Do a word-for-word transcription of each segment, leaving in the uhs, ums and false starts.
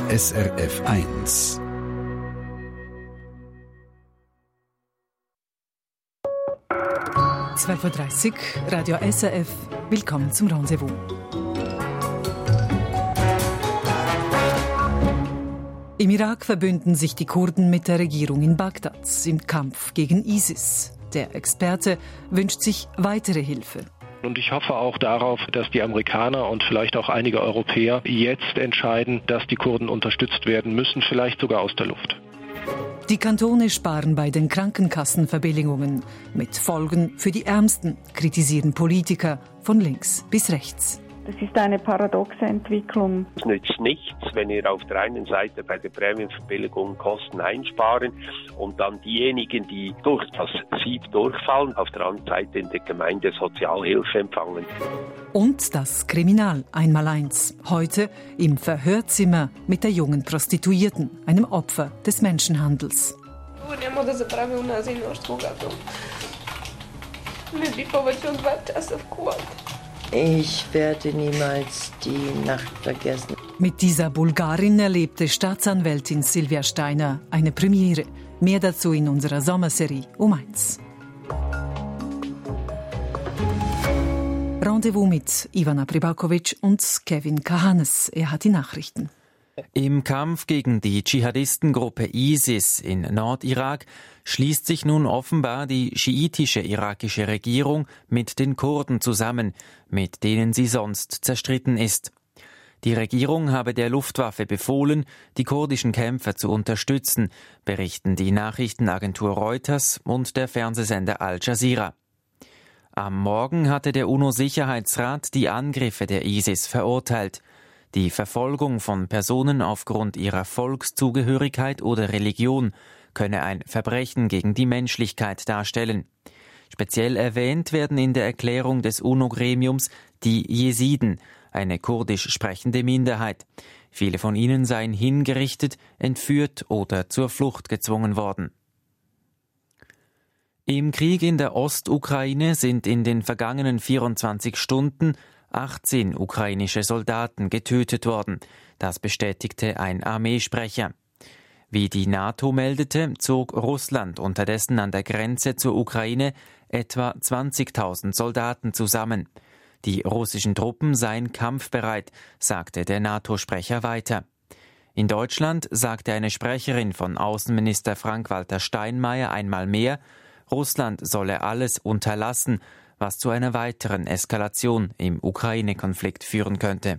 S R F eins. zwölf Uhr dreißig, Radio S R F. Willkommen zum Rendezvous. Im Irak verbünden sich die Kurden mit der Regierung in Bagdad im Kampf gegen ISIS. Der Experte wünscht sich weitere Hilfe. Und ich hoffe auch darauf, dass die Amerikaner und vielleicht auch einige Europäer jetzt entscheiden, dass die Kurden unterstützt werden müssen, vielleicht sogar aus der Luft. Die Kantone sparen bei den Krankenkassenverbilligungen. Mit Folgen für die Ärmsten, kritisieren Politiker von links bis rechts. Das ist eine paradoxe Entwicklung. Es nützt nichts, wenn wir auf der einen Seite bei der Prämienverbilligung Kosten einsparen und dann diejenigen, die durch das Sieb durchfallen, auf der anderen Seite in der Gemeinde Sozialhilfe empfangen. Und das Kriminal Einmaleins. Heute im Verhörzimmer mit der jungen Prostituierten, einem Opfer des Menschenhandels. Ich werde niemals die Nacht vergessen. Mit dieser Bulgarin erlebte Staatsanwältin Silvia Steiner eine Premiere. Mehr dazu in unserer Sommerserie um eins. Rendezvous mit Ivana Pribakovic und Kevin Kahanes. Er hat die Nachrichten. Im Kampf gegen die Dschihadistengruppe ISIS in Nordirak schließt sich nun offenbar die schiitische irakische Regierung mit den Kurden zusammen, mit denen sie sonst zerstritten ist. Die Regierung habe der Luftwaffe befohlen, die kurdischen Kämpfer zu unterstützen, berichten die Nachrichtenagentur Reuters und der Fernsehsender Al Jazeera. Am Morgen hatte der UNO-Sicherheitsrat die Angriffe der ISIS verurteilt. Die Verfolgung von Personen aufgrund ihrer Volkszugehörigkeit oder Religion könne ein Verbrechen gegen die Menschlichkeit darstellen. Speziell erwähnt werden in der Erklärung des UNO-Gremiums die Jesiden, eine kurdisch sprechende Minderheit. Viele von ihnen seien hingerichtet, entführt oder zur Flucht gezwungen worden. Im Krieg in der Ostukraine sind in den vergangenen vierundzwanzig Stunden achtzehn ukrainische Soldaten getötet worden. Das bestätigte ein Armeesprecher. Wie die NATO meldete, zog Russland unterdessen an der Grenze zur Ukraine etwa zwanzigtausend Soldaten zusammen. Die russischen Truppen seien kampfbereit, sagte der NATO-Sprecher weiter. In Deutschland sagte eine Sprecherin von Außenminister Frank-Walter Steinmeier einmal mehr, Russland solle alles unterlassen, was zu einer weiteren Eskalation im Ukraine-Konflikt führen könnte.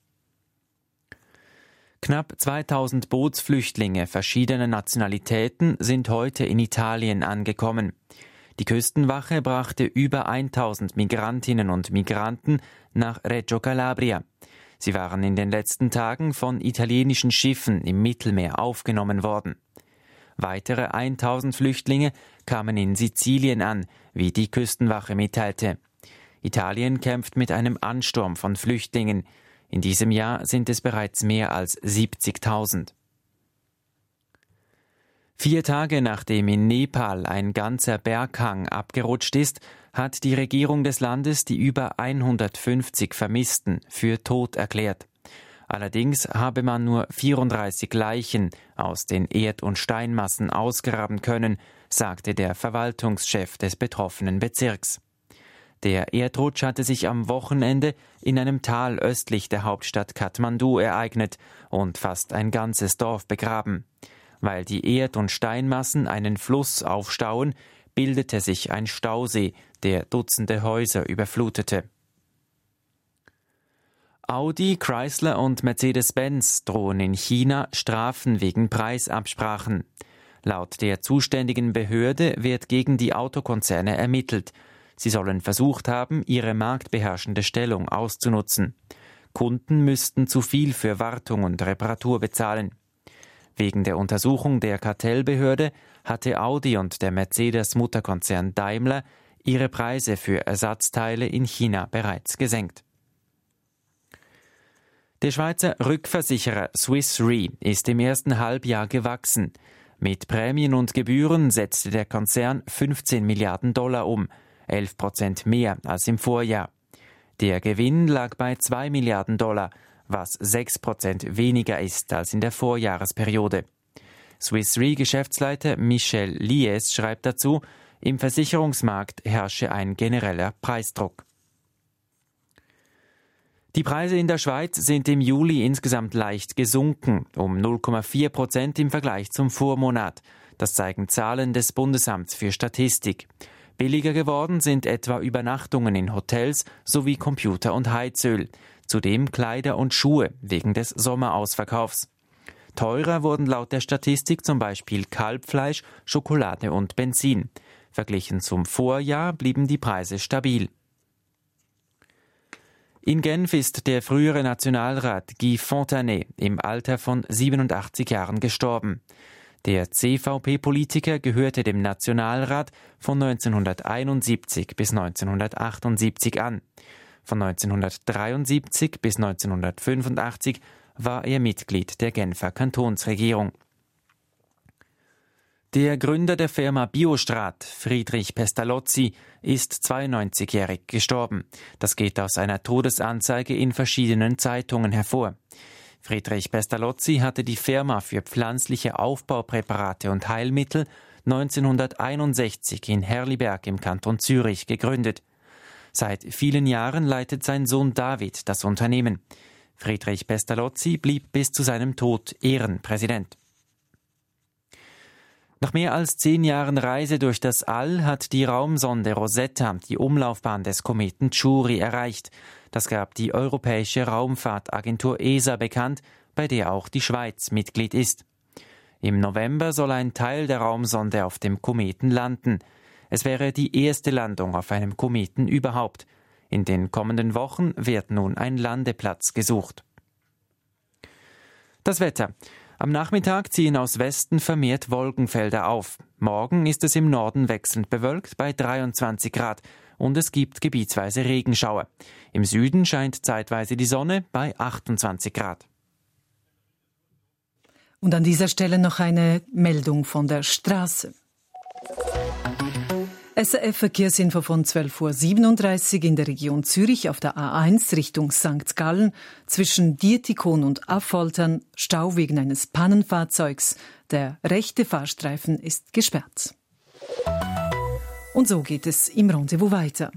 Knapp zweitausend Bootsflüchtlinge verschiedener Nationalitäten sind heute in Italien angekommen. Die Küstenwache brachte über tausend Migrantinnen und Migranten nach Reggio Calabria. Sie waren in den letzten Tagen von italienischen Schiffen im Mittelmeer aufgenommen worden. Weitere tausend Flüchtlinge kamen in Sizilien an, wie die Küstenwache mitteilte. Italien kämpft mit einem Ansturm von Flüchtlingen. In diesem Jahr sind es bereits mehr als siebzigtausend. Vier Tage nachdem in Nepal ein ganzer Berghang abgerutscht ist, hat die Regierung des Landes die über hundertfünfzig Vermissten für tot erklärt. Allerdings habe man nur vierunddreißig Leichen aus den Erd- und Steinmassen ausgraben können, sagte der Verwaltungschef des betroffenen Bezirks. Der Erdrutsch hatte sich am Wochenende in einem Tal östlich der Hauptstadt Kathmandu ereignet und fast ein ganzes Dorf begraben. Weil die Erd- und Steinmassen einen Fluss aufstauen, bildete sich ein Stausee, der Dutzende Häuser überflutete. Audi, Chrysler und Mercedes-Benz drohen in China Strafen wegen Preisabsprachen. Laut der zuständigen Behörde wird gegen die Autokonzerne ermittelt. Sie sollen versucht haben, ihre marktbeherrschende Stellung auszunutzen. Kunden müssten zu viel für Wartung und Reparatur bezahlen. Wegen der Untersuchung der Kartellbehörde hatte Audi und der Mercedes-Mutterkonzern Daimler ihre Preise für Ersatzteile in China bereits gesenkt. Der Schweizer Rückversicherer Swiss Re ist im ersten Halbjahr gewachsen. Mit Prämien und Gebühren setzte der Konzern fünfzehn Milliarden Dollar um, elf Prozent mehr als im Vorjahr. Der Gewinn lag bei zwei Milliarden Dollar, was sechs Prozent weniger ist als in der Vorjahresperiode. Swiss Re-Geschäftsleiter Michel Lies schreibt dazu, im Versicherungsmarkt herrsche ein genereller Preisdruck. Die Preise in der Schweiz sind im Juli insgesamt leicht gesunken, um null Komma vier Prozent im Vergleich zum Vormonat. Das zeigen Zahlen des Bundesamts für Statistik. Billiger geworden sind etwa Übernachtungen in Hotels sowie Computer und Heizöl. Zudem Kleider und Schuhe wegen des Sommerausverkaufs. Teurer wurden laut der Statistik zum Beispiel Kalbfleisch, Schokolade und Benzin. Verglichen zum Vorjahr blieben die Preise stabil. In Genf ist der frühere Nationalrat Guy Fontanet im Alter von siebenundachtzig Jahren gestorben. Der C V P-Politiker gehörte dem Nationalrat von neunzehnhunderteinundsiebzig bis neunzehnhundertachtundsiebzig an. Von neunzehnhundertdreiundsiebzig bis neunzehnhundertfünfundachtzig war er Mitglied der Genfer Kantonsregierung. Der Gründer der Firma Biostrat, Friedrich Pestalozzi, ist zweiundneunzigjährig gestorben. Das geht aus einer Todesanzeige in verschiedenen Zeitungen hervor. Friedrich Pestalozzi hatte die Firma für pflanzliche Aufbaupräparate und Heilmittel neunzehnhunderteinundsechzig in Herliberg im Kanton Zürich gegründet. Seit vielen Jahren leitet sein Sohn David das Unternehmen. Friedrich Pestalozzi blieb bis zu seinem Tod Ehrenpräsident. Nach mehr als zehn Jahren Reise durch das All hat die Raumsonde Rosetta die Umlaufbahn des Kometen Chury erreicht. Das gab die Europäische Raumfahrtagentur E S A bekannt, bei der auch die Schweiz Mitglied ist. Im November soll ein Teil der Raumsonde auf dem Kometen landen. Es wäre die erste Landung auf einem Kometen überhaupt. In den kommenden Wochen wird nun ein Landeplatz gesucht. Das Wetter. Am Nachmittag ziehen aus Westen vermehrt Wolkenfelder auf. Morgen ist es im Norden wechselnd bewölkt bei dreiundzwanzig Grad und es gibt gebietsweise Regenschauer. Im Süden scheint zeitweise die Sonne bei achtundzwanzig Grad. Und an dieser Stelle noch eine Meldung von der Straße. S R F-Verkehrsinfo von zwölf Uhr siebenunddreißig in der Region Zürich auf der A eins Richtung Sankt Gallen. Zwischen Dietikon und Affoltern Stau wegen eines Pannenfahrzeugs. Der rechte Fahrstreifen ist gesperrt. Und so geht es im Rendezvous weiter.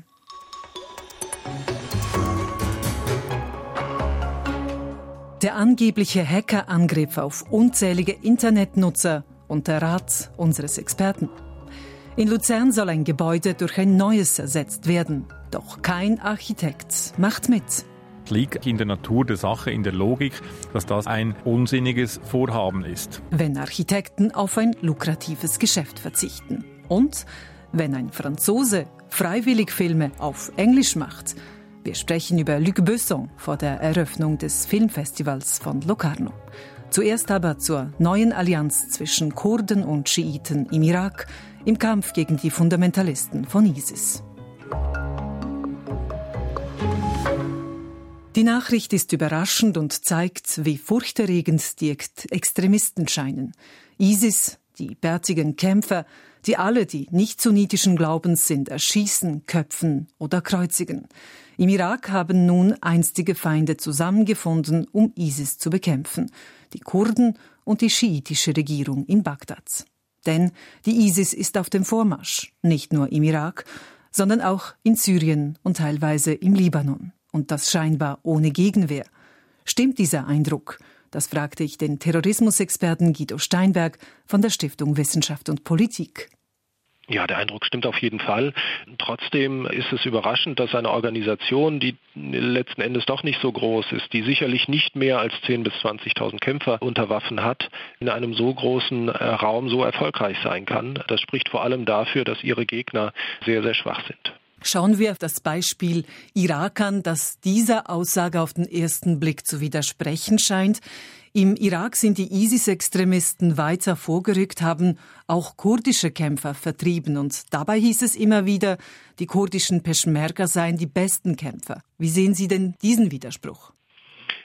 Der angebliche Hackerangriff auf unzählige Internetnutzer unter Rat unseres Experten. In Luzern soll ein Gebäude durch ein neues ersetzt werden. Doch kein Architekt macht mit. Es liegt in der Natur der Sache, in der Logik, dass das ein unsinniges Vorhaben ist. Wenn Architekten auf ein lukratives Geschäft verzichten. Und wenn ein Franzose freiwillig Filme auf Englisch macht. Wir sprechen über Luc Besson vor der Eröffnung des Filmfestivals von Locarno. Zuerst aber zur neuen Allianz zwischen Kurden und Schiiten im Irak im Kampf gegen die Fundamentalisten von ISIS. Die Nachricht ist überraschend und zeigt, wie furchterregend die Extremisten scheinen. ISIS, die bärtigen Kämpfer, die alle, die nicht sunnitischen Glaubens sind, erschießen, köpfen oder kreuzigen. Im Irak haben nun einstige Feinde zusammengefunden, um ISIS zu bekämpfen. Die Kurden und die schiitische Regierung in Bagdad. Denn die ISIS ist auf dem Vormarsch, nicht nur im Irak, sondern auch in Syrien und teilweise im Libanon. Und das scheinbar ohne Gegenwehr. Stimmt dieser Eindruck? Das fragte ich den Terrorismusexperten Guido Steinberg von der Stiftung Wissenschaft und Politik. Ja, der Eindruck stimmt auf jeden Fall. Trotzdem ist es überraschend, dass eine Organisation, die letzten Endes doch nicht so groß ist, die sicherlich nicht mehr als zehntausend bis zwanzigtausend Kämpfer unter Waffen hat, in einem so großen Raum so erfolgreich sein kann. Das spricht vor allem dafür, dass ihre Gegner sehr, sehr schwach sind. Schauen wir auf das Beispiel Irak an, das dieser Aussage auf den ersten Blick zu widersprechen scheint. Im Irak sind die ISIS-Extremisten weiter vorgerückt, haben auch kurdische Kämpfer vertrieben. Und dabei hieß es immer wieder, die kurdischen Peschmerga seien die besten Kämpfer. Wie sehen Sie denn diesen Widerspruch?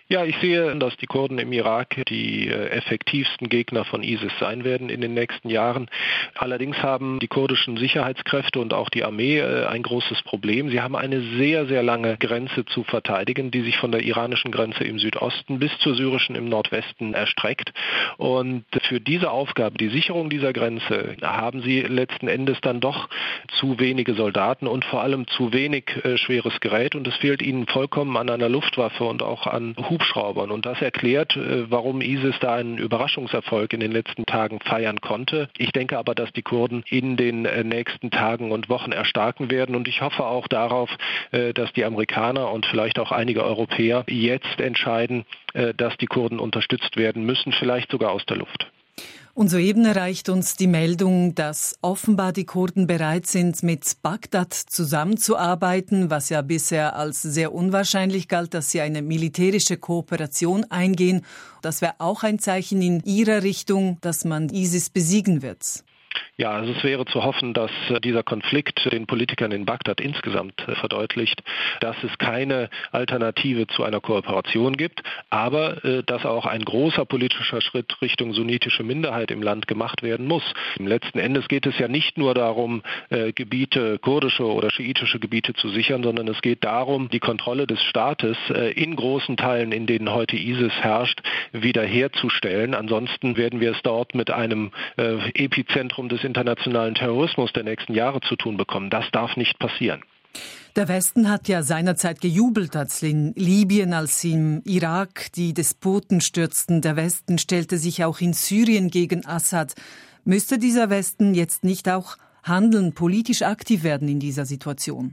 Ja, ich sehe, dass die Kurden im Irak die äh, effektivsten Gegner von ISIS sein werden in den nächsten Jahren. Allerdings haben die kurdischen Sicherheitskräfte und auch die Armee äh, ein großes Problem. Sie haben eine sehr, sehr lange Grenze zu verteidigen, die sich von der iranischen Grenze im Südosten bis zur syrischen im Nordwesten erstreckt. Und für diese Aufgabe, die Sicherung dieser Grenze, haben sie letzten Endes dann doch zu wenige Soldaten und vor allem zu wenig äh, schweres Gerät. Und es fehlt ihnen vollkommen an einer Luftwaffe und auch an Hubschraubern. Und das erklärt, warum ISIS da einen Überraschungserfolg in den letzten Tagen feiern konnte. Ich denke aber, dass die Kurden in den nächsten Tagen und Wochen erstarken werden. Und ich hoffe auch darauf, dass die Amerikaner und vielleicht auch einige Europäer jetzt entscheiden, dass die Kurden unterstützt werden müssen, vielleicht sogar aus der Luft. Und soeben erreicht uns die Meldung, dass offenbar die Kurden bereit sind, mit Bagdad zusammenzuarbeiten, was ja bisher als sehr unwahrscheinlich galt, dass sie eine militärische Kooperation eingehen. Das wäre auch ein Zeichen in ihrer Richtung, dass man ISIS besiegen wird. Ja, also es wäre zu hoffen, dass dieser Konflikt den Politikern in Bagdad insgesamt verdeutlicht, dass es keine Alternative zu einer Kooperation gibt, aber äh, dass auch ein großer politischer Schritt Richtung sunnitische Minderheit im Land gemacht werden muss. Im letzten Endes geht es ja nicht nur darum, äh, Gebiete, kurdische oder schiitische Gebiete zu sichern, sondern es geht darum, die Kontrolle des Staates äh, in großen Teilen, in denen heute ISIS herrscht, wiederherzustellen. Ansonsten werden wir es dort mit einem äh, Epizentrum des internationalen Terrorismus der nächsten Jahre zu tun bekommen. Das darf nicht passieren. Der Westen hat ja seinerzeit gejubelt, als in Libyen, als im Irak die Despoten stürzten. Der Westen stellte sich auch in Syrien gegen Assad. Müsste dieser Westen jetzt nicht auch handeln, politisch aktiv werden in dieser Situation?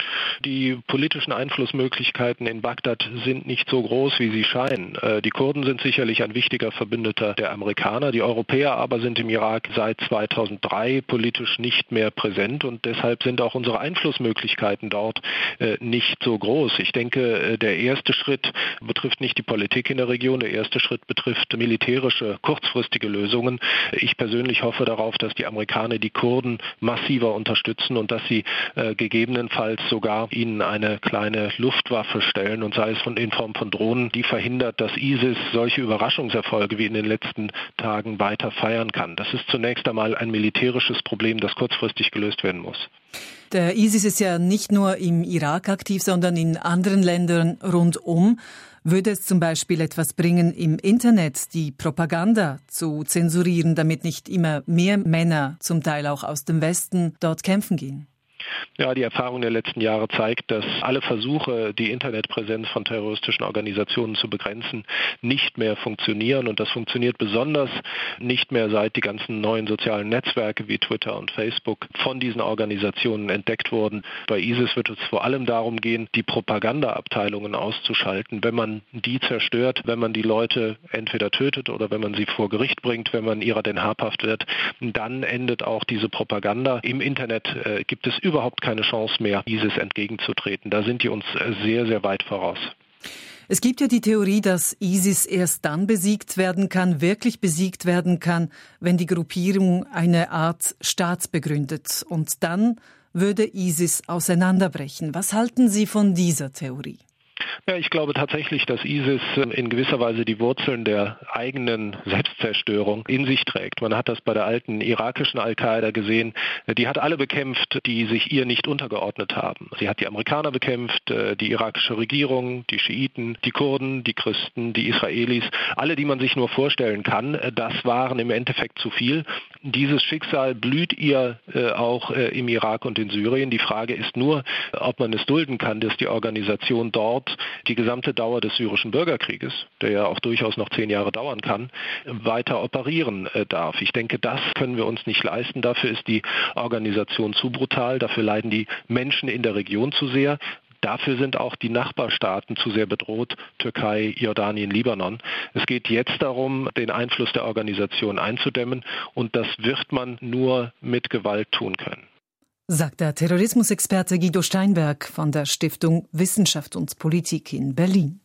Die politischen Einflussmöglichkeiten in Bagdad sind nicht so groß, wie sie scheinen. Die Kurden sind sicherlich ein wichtiger Verbündeter der Amerikaner. Die Europäer aber sind im Irak seit zweitausenddrei politisch nicht mehr präsent und deshalb sind auch unsere Einflussmöglichkeiten dort nicht so groß. Ich denke, der erste Schritt betrifft nicht die Politik in der Region. Der erste Schritt betrifft militärische, kurzfristige Lösungen. Ich persönlich hoffe darauf, dass die Amerikaner die Kurden massiver unterstützen und dass sie gegebenenfalls sogar ihnen eine kleine Luftwaffe stellen und sei es von, in Form von Drohnen, die verhindert, dass ISIS solche Überraschungserfolge wie in den letzten Tagen weiter feiern kann. Das ist zunächst einmal ein militärisches Problem, das kurzfristig gelöst werden muss. Der ISIS ist ja nicht nur im Irak aktiv, sondern in anderen Ländern rundum. Würde es zum Beispiel etwas bringen, im Internet die Propaganda zu zensurieren, damit nicht immer mehr Männer, zum Teil auch aus dem Westen, dort kämpfen gehen? Ja, die Erfahrung der letzten Jahre zeigt, dass alle Versuche, die Internetpräsenz von terroristischen Organisationen zu begrenzen, nicht mehr funktionieren. Und das funktioniert besonders nicht mehr, seit die ganzen neuen sozialen Netzwerke wie Twitter und Facebook von diesen Organisationen entdeckt wurden. Bei ISIS wird es vor allem darum gehen, die Propagandaabteilungen auszuschalten. Wenn man die zerstört, wenn man die Leute entweder tötet oder wenn man sie vor Gericht bringt, wenn man ihrer denn habhaft wird, dann endet auch diese Propaganda. Im Internet äh, gibt es überhaupt keine Chance mehr, ISIS entgegenzutreten. Da sind die uns sehr, sehr weit voraus. Es gibt ja die Theorie, dass ISIS erst dann besiegt werden kann, wirklich besiegt werden kann, wenn die Gruppierung eine Art Staat begründet. Und dann würde ISIS auseinanderbrechen. Was halten Sie von dieser Theorie? Ja, ich glaube tatsächlich, dass ISIS in gewisser Weise die Wurzeln der eigenen Selbstzerstörung in sich trägt. Man hat das bei der alten irakischen Al-Qaida gesehen. Die hat alle bekämpft, die sich ihr nicht untergeordnet haben. Sie hat die Amerikaner bekämpft, die irakische Regierung, die Schiiten, die Kurden, die Christen, die Israelis. Alle, die man sich nur vorstellen kann, das waren im Endeffekt zu viel. Dieses Schicksal blüht ihr auch im Irak und in Syrien. Die Frage ist nur, ob man es dulden kann, dass die Organisation dort die gesamte Dauer des syrischen Bürgerkrieges, der ja auch durchaus noch zehn Jahre dauern kann, weiter operieren äh, darf. Ich denke, das können wir uns nicht leisten. Dafür ist die Organisation zu brutal. Dafür leiden die Menschen in der Region zu sehr. Dafür sind auch die Nachbarstaaten zu sehr bedroht, Türkei, Jordanien, Libanon. Es geht jetzt darum, den Einfluss der Organisation einzudämmen und das wird man nur mit Gewalt tun können. Sagt der Terrorismusexperte Guido Steinberg von der Stiftung Wissenschaft und Politik in Berlin.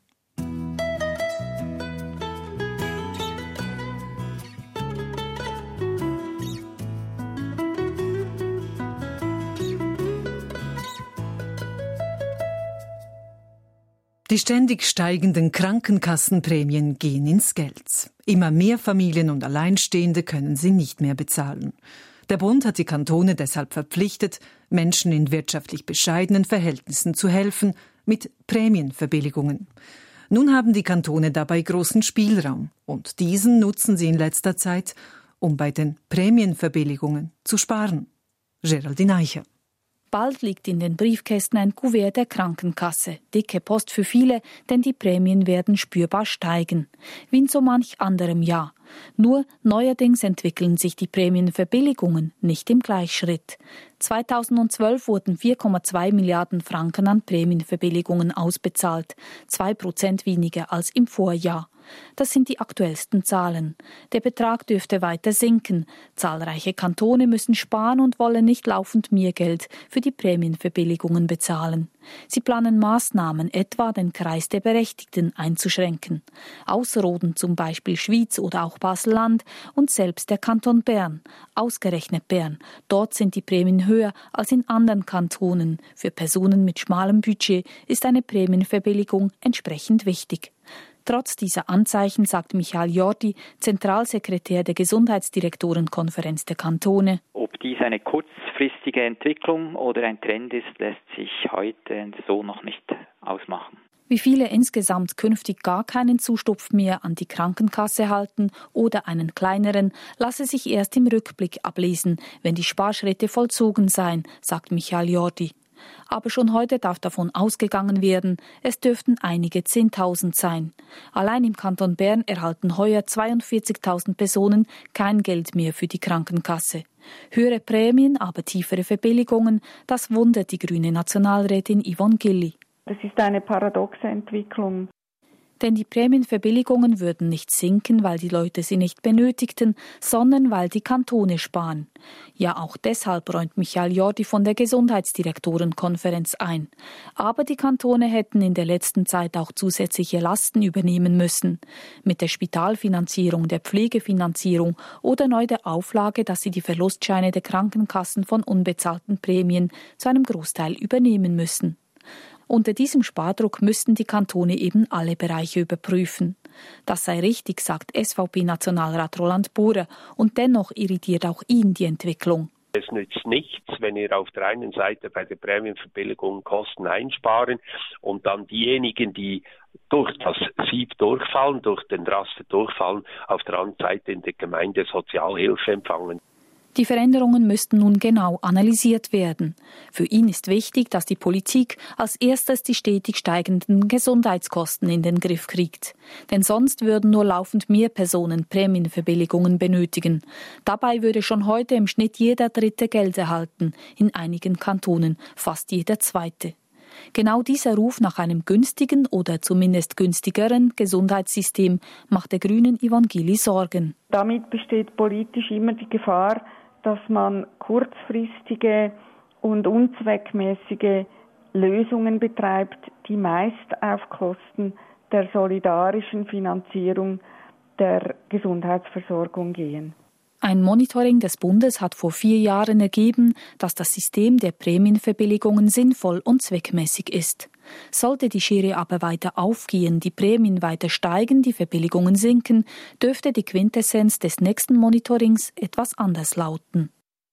Die ständig steigenden Krankenkassenprämien gehen ins Geld. Immer mehr Familien und Alleinstehende können sie nicht mehr bezahlen. Der Bund hat die Kantone deshalb verpflichtet, Menschen in wirtschaftlich bescheidenen Verhältnissen zu helfen, mit Prämienverbilligungen. Nun haben die Kantone dabei großen Spielraum und diesen nutzen sie in letzter Zeit, um bei den Prämienverbilligungen zu sparen. Geraldine Eicher. Bald liegt in den Briefkästen ein Kuvert der Krankenkasse. Dicke Post für viele, denn die Prämien werden spürbar steigen. Wie in so manch anderem Jahr. Nur neuerdings entwickeln sich die Prämienverbilligungen nicht im Gleichschritt. zweitausendzwölf wurden vier Komma zwei Milliarden Franken an Prämienverbilligungen ausbezahlt, zwei Prozent weniger als im Vorjahr. Das sind die aktuellsten Zahlen. Der Betrag dürfte weiter sinken. Zahlreiche Kantone müssen sparen und wollen nicht laufend mehr Geld für die Prämienverbilligungen bezahlen. Sie planen Maßnahmen, etwa den Kreis der Berechtigten einzuschränken. Ausroden zum Beispiel Schwyz oder auch Basel-Land und selbst der Kanton Bern. Ausgerechnet Bern. Dort sind die Prämien höher als in anderen Kantonen. Für Personen mit schmalem Budget ist eine Prämienverbilligung entsprechend wichtig. Trotz dieser Anzeichen, sagt Michael Jordi, Zentralsekretär der Gesundheitsdirektorenkonferenz der Kantone: Ob dies eine kurzfristige Entwicklung oder ein Trend ist, lässt sich heute so noch nicht ausmachen. Wie viele insgesamt künftig gar keinen Zustupf mehr an die Krankenkasse halten oder einen kleineren, lasse sich erst im Rückblick ablesen, wenn die Sparschritte vollzogen seien, sagt Michael Jordi. Aber schon heute darf davon ausgegangen werden, es dürften einige Zehntausend sein. Allein im Kanton Bern erhalten heuer zweiundvierzigtausend Personen kein Geld mehr für die Krankenkasse. Höhere Prämien, aber tiefere Verbilligungen, das wundert die grüne Nationalrätin Yvonne Gilli. Das ist eine paradoxe Entwicklung. Denn die Prämienverbilligungen würden nicht sinken, weil die Leute sie nicht benötigten, sondern weil die Kantone sparen. Ja, auch deshalb räumt Michael Jordi von der Gesundheitsdirektorenkonferenz ein. Aber die Kantone hätten in der letzten Zeit auch zusätzliche Lasten übernehmen müssen. Mit der Spitalfinanzierung, der Pflegefinanzierung oder neu der Auflage, dass sie die Verlustscheine der Krankenkassen von unbezahlten Prämien zu einem Großteil übernehmen müssen. Unter diesem Spardruck müssten die Kantone eben alle Bereiche überprüfen. Das sei richtig, sagt S V P-Nationalrat Roland Buhrer, und dennoch irritiert auch ihn die Entwicklung. Es nützt nichts, wenn wir auf der einen Seite bei der Prämienverbilligung Kosten einsparen und dann diejenigen, die durch das Sieb durchfallen, durch den Raster durchfallen, auf der anderen Seite in der Gemeinde Sozialhilfe empfangen. Die Veränderungen müssten nun genau analysiert werden. Für ihn ist wichtig, dass die Politik als erstes die stetig steigenden Gesundheitskosten in den Griff kriegt. Denn sonst würden nur laufend mehr Personen Prämienverbilligungen benötigen. Dabei würde schon heute im Schnitt jeder Dritte Geld erhalten, in einigen Kantonen fast jeder Zweite. Genau dieser Ruf nach einem günstigen oder zumindest günstigeren Gesundheitssystem macht der Grünen Yvonne Gilli Sorgen. Damit besteht politisch immer die Gefahr, dass man kurzfristige und unzweckmäßige Lösungen betreibt, die meist auf Kosten der solidarischen Finanzierung der Gesundheitsversorgung gehen. Ein Monitoring des Bundes hat vor vier Jahren ergeben, dass das System der Prämienverbilligungen sinnvoll und zweckmäßig ist. Sollte die Schere aber weiter aufgehen, die Prämien weiter steigen, die Verbilligungen sinken, dürfte die Quintessenz des nächsten Monitorings etwas anders lauten.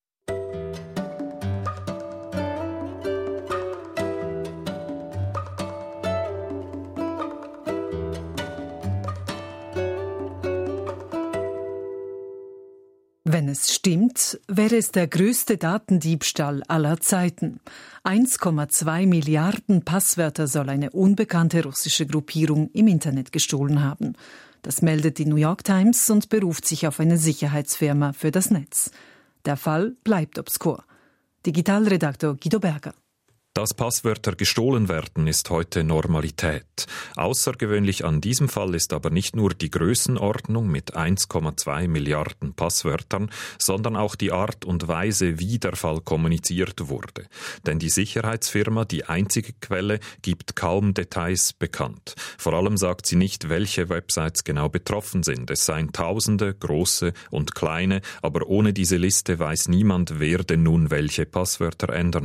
Wenn es stimmt, wäre es der größte Datendiebstahl aller Zeiten. eins Komma zwei Milliarden Passwörter soll eine unbekannte russische Gruppierung im Internet gestohlen haben. Das meldet die New York Times und beruft sich auf eine Sicherheitsfirma für das Netz. Der Fall bleibt obskur. Digitalredaktor Guido Berger. Dass Passwörter gestohlen werden, ist heute Normalität. Außergewöhnlich an diesem Fall ist aber nicht nur die Größenordnung mit eins Komma zwei Milliarden Passwörtern, sondern auch die Art und Weise, wie der Fall kommuniziert wurde. Denn die Sicherheitsfirma, die einzige Quelle, gibt kaum Details bekannt. Vor allem sagt sie nicht, welche Websites genau betroffen sind. Es seien Tausende, große und kleine, aber ohne diese Liste weiß niemand, wer denn nun welche Passwörter ändern soll.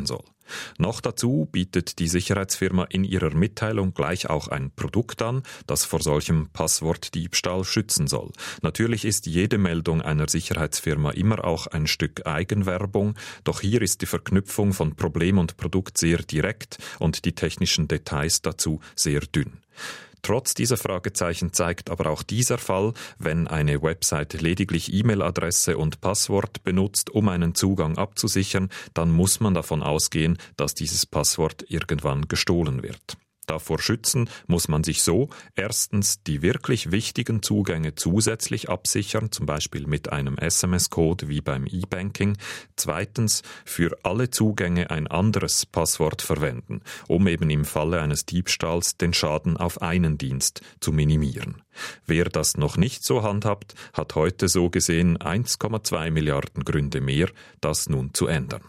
Noch dazu bietet die Sicherheitsfirma in ihrer Mitteilung gleich auch ein Produkt an, das vor solchem Passwortdiebstahl schützen soll. Natürlich ist jede Meldung einer Sicherheitsfirma immer auch ein Stück Eigenwerbung, doch hier ist die Verknüpfung von Problem und Produkt sehr direkt und die technischen Details dazu sehr dünn. Trotz dieser Fragezeichen zeigt aber auch dieser Fall, wenn eine Website lediglich E-Mail-Adresse und Passwort benutzt, um einen Zugang abzusichern, dann muss man davon ausgehen, dass dieses Passwort irgendwann gestohlen wird. Davor schützen muss man sich so erstens die wirklich wichtigen Zugänge zusätzlich absichern, zum Beispiel mit einem S M S-Code wie beim E-Banking. Zweitens für alle Zugänge ein anderes Passwort verwenden, um eben im Falle eines Diebstahls den Schaden auf einen Dienst zu minimieren. Wer das noch nicht so handhabt, hat heute so gesehen eins Komma zwei Milliarden Gründe mehr, das nun zu ändern.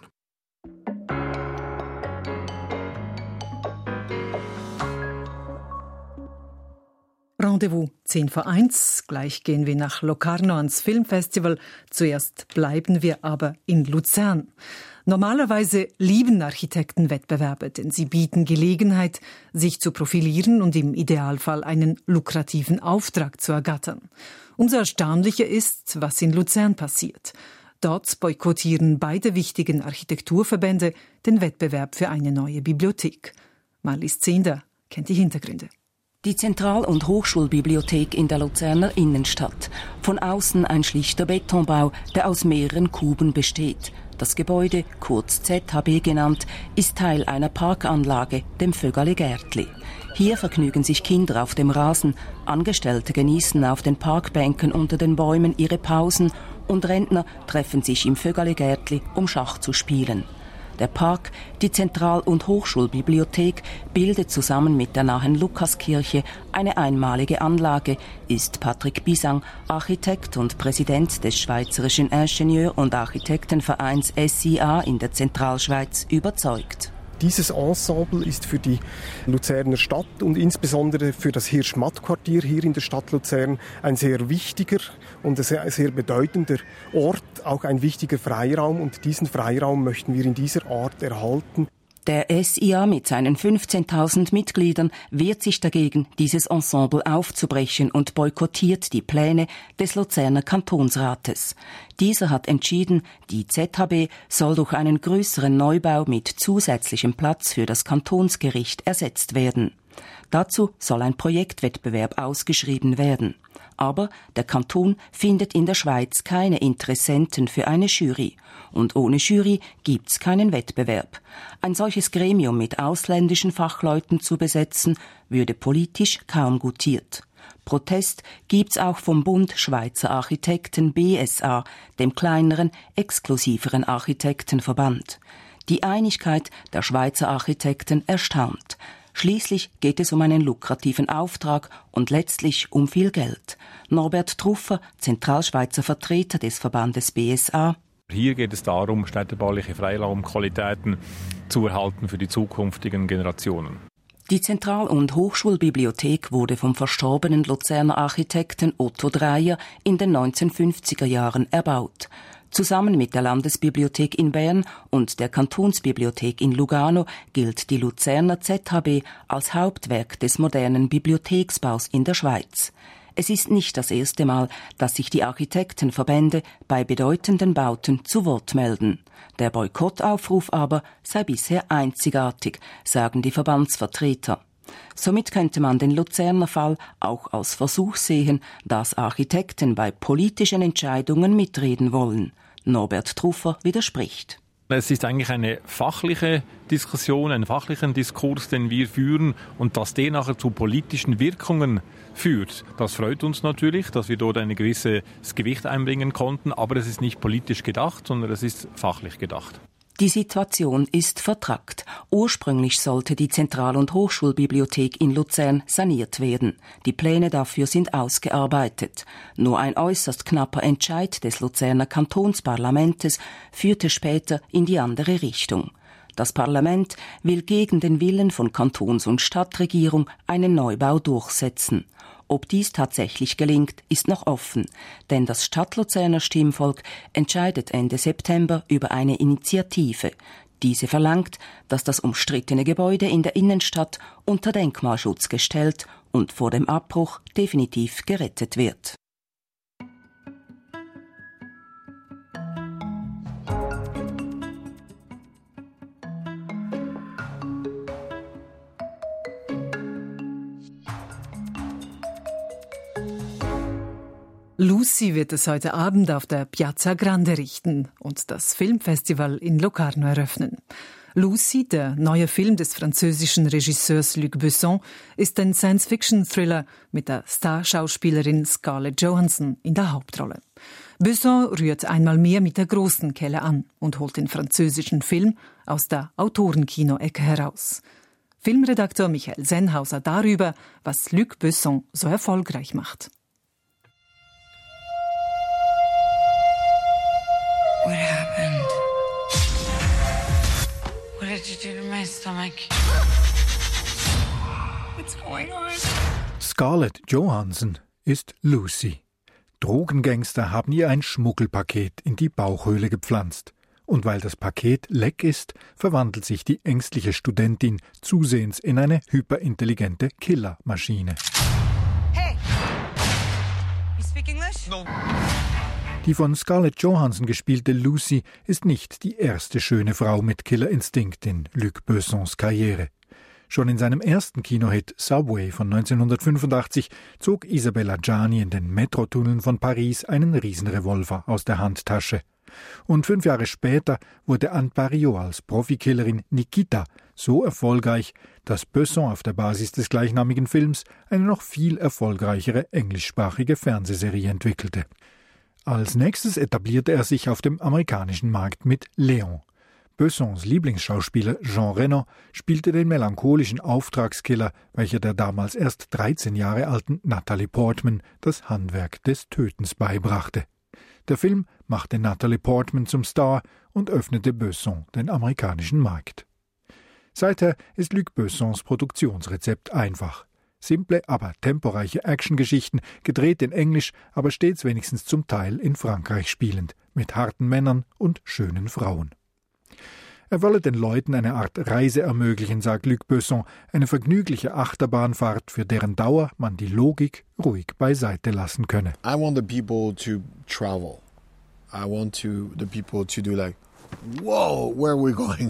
Rendezvous zehn vor eins. Gleich gehen wir nach Locarno ans Filmfestival. Zuerst bleiben wir aber in Luzern. Normalerweise lieben Architekten Wettbewerbe, denn sie bieten Gelegenheit, sich zu profilieren und im Idealfall einen lukrativen Auftrag zu ergattern. Umso erstaunlicher ist, was in Luzern passiert. Dort boykottieren beide wichtigen Architekturverbände den Wettbewerb für eine neue Bibliothek. Marlies Zehnder kennt die Hintergründe. Die Zentral- und Hochschulbibliothek in der Luzerner Innenstadt. Von außen ein schlichter Betonbau, der aus mehreren Kuben besteht. Das Gebäude, kurz Z H B genannt, ist Teil einer Parkanlage, dem Vögeli-Gärtli. Hier vergnügen sich Kinder auf dem Rasen, Angestellte genießen auf den Parkbänken unter den Bäumen ihre Pausen und Rentner treffen sich im Vögeli-Gärtli, um Schach zu spielen. Der Park, die Zentral- und Hochschulbibliothek, bildet zusammen mit der nahen Lukaskirche eine einmalige Anlage, ist Patrick Bisang, Architekt und Präsident des Schweizerischen Ingenieur- und Architektenvereins S I A in der Zentralschweiz, überzeugt. Dieses Ensemble ist für die Luzerner Stadt und insbesondere für das Hirsch-Matt-Quartier hier in der Stadt Luzern ein sehr wichtiger und sehr, sehr bedeutender Ort, auch ein wichtiger Freiraum. Und diesen Freiraum möchten wir in dieser Art erhalten. Der S I A mit seinen fünfzehntausend Mitgliedern wehrt sich dagegen, dieses Ensemble aufzubrechen und boykottiert die Pläne des Luzerner Kantonsrates. Dieser hat entschieden, die Z H B soll durch einen größeren Neubau mit zusätzlichem Platz für das Kantonsgericht ersetzt werden. Dazu soll ein Projektwettbewerb ausgeschrieben werden. Aber der Kanton findet in der Schweiz keine Interessenten für eine Jury. Und ohne Jury gibt's keinen Wettbewerb. Ein solches Gremium mit ausländischen Fachleuten zu besetzen, würde politisch kaum gutiert. Protest gibt's auch vom Bund Schweizer Architekten B S A, dem kleineren, exklusiveren Architektenverband. Die Einigkeit der Schweizer Architekten erstaunt. Schließlich geht es um einen lukrativen Auftrag und letztlich um viel Geld. Norbert Truffer, Zentralschweizer Vertreter des Verbandes B S A. Hier geht es darum, städtebauliche Freiraumqualitäten zu erhalten für die zukünftigen Generationen. Die Zentral- und Hochschulbibliothek wurde vom verstorbenen Luzerner Architekten Otto Dreyer in den neunzehnhundertfünfziger Jahren erbaut. Zusammen mit der Landesbibliothek in Bern und der Kantonsbibliothek in Lugano gilt die Luzerner Z H B als Hauptwerk des modernen Bibliotheksbaus in der Schweiz. Es ist nicht das erste Mal, dass sich die Architektenverbände bei bedeutenden Bauten zu Wort melden. Der Boykottaufruf aber sei bisher einzigartig, sagen die Verbandsvertreter. Somit könnte man den Luzerner Fall auch als Versuch sehen, dass Architekten bei politischen Entscheidungen mitreden wollen. Norbert Truffer widerspricht. Es ist eigentlich eine fachliche Diskussion, einen fachlichen Diskurs, den wir führen, und dass der nachher zu politischen Wirkungen führt. Das freut uns natürlich, dass wir dort ein gewisses Gewicht einbringen konnten, aber es ist nicht politisch gedacht, sondern es ist fachlich gedacht. Die Situation ist vertrackt. Ursprünglich sollte die Zentral- und Hochschulbibliothek in Luzern saniert werden. Die Pläne dafür sind ausgearbeitet. Nur ein äußerst knapper Entscheid des Luzerner Kantonsparlamentes führte später in die andere Richtung. Das Parlament will gegen den Willen von Kantons- und Stadtregierung einen Neubau durchsetzen. Ob dies tatsächlich gelingt, ist noch offen, denn das Stadtluzerner Stimmvolk entscheidet Ende September über eine Initiative. Diese verlangt, dass das umstrittene Gebäude in der Innenstadt unter Denkmalschutz gestellt und vor dem Abbruch definitiv gerettet wird. Lucy wird es heute Abend auf der Piazza Grande richten und das Filmfestival in Locarno eröffnen. Lucy, der neue Film des französischen Regisseurs Luc Besson, ist ein Science-Fiction-Thriller mit der Starschauspielerin Scarlett Johansson in der Hauptrolle. Besson rührt einmal mehr mit der großen Kelle an und holt den französischen Film aus der Autorenkino-Ecke heraus. Filmredakteur Michael Sennhauser darüber, was Luc Besson so erfolgreich macht. What happened? What did you do to my stomach? What's going on? Scarlett Johansson ist Lucy. Drogengangster haben ihr ein Schmuggelpaket in die Bauchhöhle gepflanzt. Und weil das Paket leck ist, verwandelt sich die ängstliche Studentin zusehends in eine hyperintelligente Killermaschine. Hey! You speak English? No. Die von Scarlett Johansson gespielte Lucy ist nicht die erste schöne Frau mit Killerinstinkt in Luc Bessons Karriere. Schon in seinem ersten Kinohit Subway von neunzehnhundertfünfundachtzig zog Isabelle Adjani in den Metrotunneln von Paris einen Riesenrevolver aus der Handtasche. Und fünf Jahre später wurde Anne Parillaud als Profikillerin Nikita so erfolgreich, dass Besson auf der Basis des gleichnamigen Films eine noch viel erfolgreichere englischsprachige Fernsehserie entwickelte. Als nächstes etablierte er sich auf dem amerikanischen Markt mit Léon. Bessons Lieblingsschauspieler Jean Reno spielte den melancholischen Auftragskiller, welcher der damals erst dreizehn Jahre alten Natalie Portman das Handwerk des Tötens beibrachte. Der Film machte Natalie Portman zum Star und öffnete Besson den amerikanischen Markt. Seither ist Luc Bessons Produktionsrezept einfach. Simple, aber temporeiche Actiongeschichten, gedreht in Englisch, aber stets wenigstens zum Teil in Frankreich spielend, mit harten Männern und schönen Frauen. Er wolle den Leuten eine Art Reise ermöglichen, sagt Luc Besson, eine vergnügliche Achterbahnfahrt, für deren Dauer man die Logik ruhig beiseite lassen könne. I want the people to travel. I want to the people to do like, whoa, where are we going?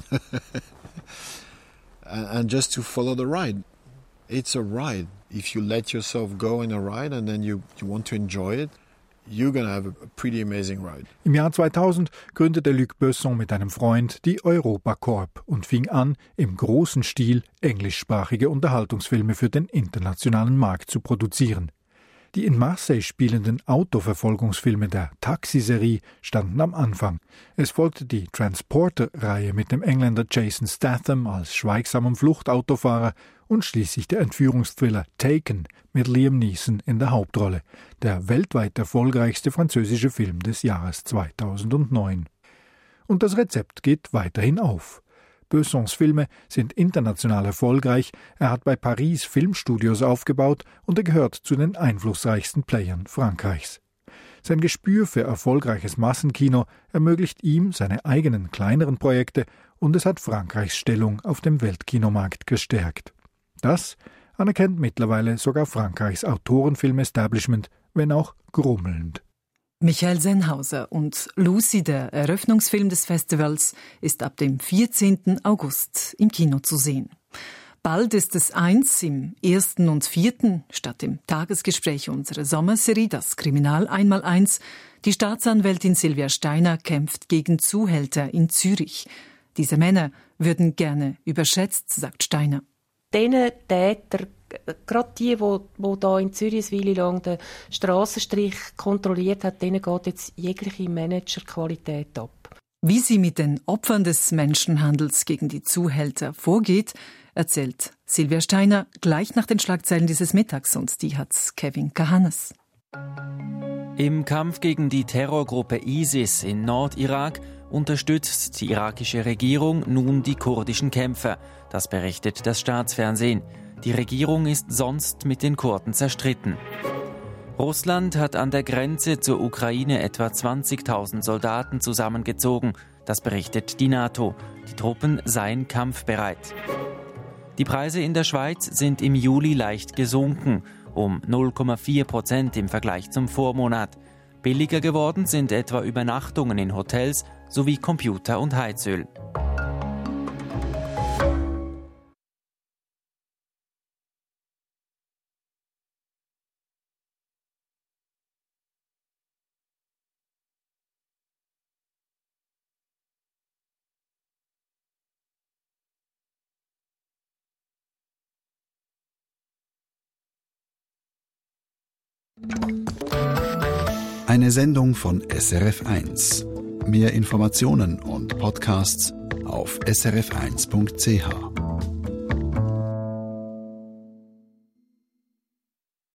and, and just to follow the ride. It's a ride. If you let yourself go in a ride and then you, you want to enjoy it, you're gonna have a pretty amazing ride. Im Jahr zweitausend gründete Luc Besson mit einem Freund die Europacorp und fing an, im großen Stil englischsprachige Unterhaltungsfilme für den internationalen Markt zu produzieren. Die in Marseille spielenden Autoverfolgungsfilme der Taxi-Serie standen am Anfang. Es folgte die Transporter-Reihe mit dem Engländer Jason Statham als schweigsamem Fluchtautofahrer und schließlich der Entführungsthriller Taken mit Liam Neeson in der Hauptrolle, der weltweit erfolgreichste französische Film des Jahres zweitausendneun. Und das Rezept geht weiterhin auf. Bessons Filme sind international erfolgreich, er hat bei Paris Filmstudios aufgebaut und er gehört zu den einflussreichsten Playern Frankreichs. Sein Gespür für erfolgreiches Massenkino ermöglicht ihm seine eigenen kleineren Projekte und es hat Frankreichs Stellung auf dem Weltkinomarkt gestärkt. Das anerkennt mittlerweile sogar Frankreichs Autorenfilm-Establishment, wenn auch grummelnd. Michael Sennhauser und Lucy, der Eröffnungsfilm des Festivals, ist ab dem vierzehnten August im Kino zu sehen. Bald ist es eins im ersten und vierten, statt im Tagesgespräch unserer Sommerserie, das Kriminal einmal eins. Die Staatsanwältin Silvia Steiner kämpft gegen Zuhälter in Zürich. Diese Männer würden gerne überschätzt, sagt Steiner. Diesen Täter, gerade die, die, die da in Zürich eine Weile lang den Strassenstrich kontrolliert hat, denen geht jetzt jegliche Managerqualität ab. Wie sie mit den Opfern des Menschenhandels gegen die Zuhälter vorgeht, erzählt Silvia Steiner gleich nach den Schlagzeilen dieses Mittags und die hat Kevin Kahanes. Im Kampf gegen die Terrorgruppe ISIS in Nordirak unterstützt die irakische Regierung nun die kurdischen Kämpfer. Das berichtet das Staatsfernsehen. Die Regierung ist sonst mit den Kurden zerstritten. Russland hat an der Grenze zur Ukraine etwa zwanzigtausend Soldaten zusammengezogen. Das berichtet die NATO. Die Truppen seien kampfbereit. Die Preise in der Schweiz sind im Juli leicht gesunken, um null Komma vier Prozent im Vergleich zum Vormonat. Billiger geworden sind etwa Übernachtungen in Hotels sowie Computer und Heizöl. Eine Sendung von S R F eins. Mehr Informationen und Podcasts auf s r f eins punkt c h.